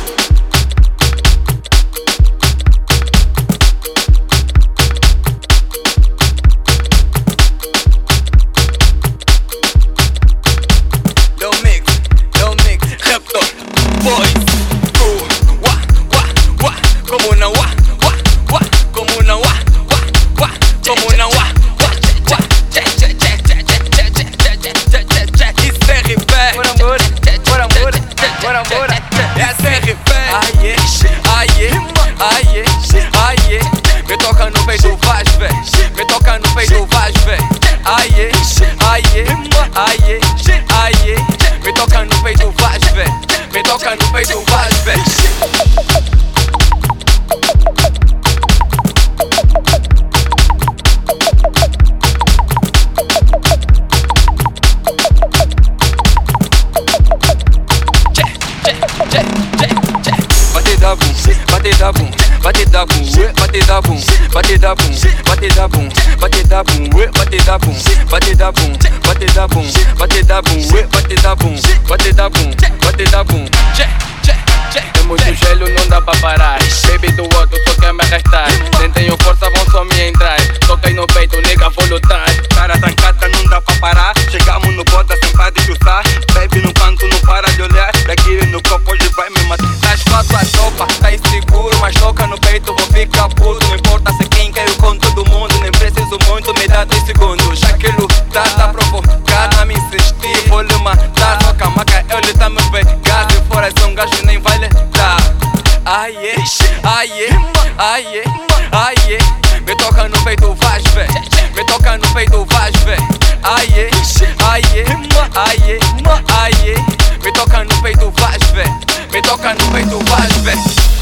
Me toca no peito, faz vé. Me toca no peito, faz vé. Aie, aie, aie, aie. Me toca no peito, faz vé. Me toca no peito, faz vé. Bate da bum, bate da bum, bate da bum, bate da bum, bate da bum, bate da bum, bate da bum, bate da bum, bate da bum, bate da bum, bate da bum, bate da bum, bate da bum. É muito gelo, não dá pra parar. Baby do outro só quer me arrastar. Nem tenho força, vão só me entrar. Toquei no peito, nega, vou lutar. Cara trancada, não dá pra parar. Chegamos no bota sem parar de chutar. Baby no canto, não para de olhar. Daqui no copo hoje vai me matar. Das quatro a tropa, tá inseguro, mas toca no peito, vou ficar puto. Não importa se quem caiu com todo mundo. Nem preciso muito, me dá 2 segundos. Já que lutar tá provocado, a me insistir, vou lhe matar. Só que a maca, ele tá me pegar. Se for esse um gajo, nem vai lhe dar. Aie, aie, aie, aie. Me toca no peito, faz vé. Me toca no peito, faz vé. Aie, aie, aie, aie. Me toca no peito, faz vé. Me toca no peito, faz vé.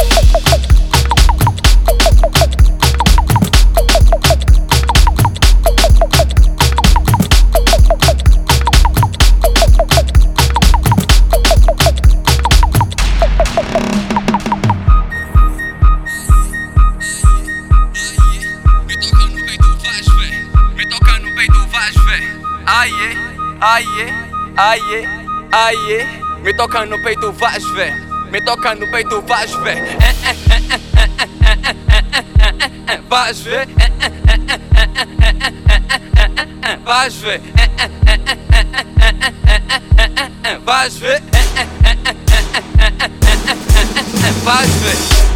Aie, aie, aie, aie. Me toca no peito, faz vé. Me toca no peito, faz vé. Faz vé. Faz vé. Faz vé. Faz vé.